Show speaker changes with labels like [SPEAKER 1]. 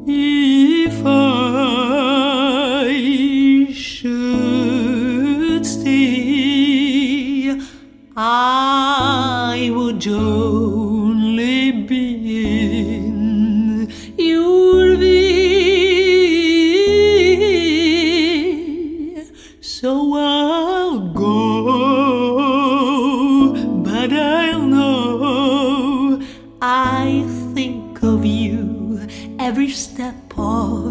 [SPEAKER 1] If I should stay, I would only be in your way. So I'll go, but I'll know I think of you every step of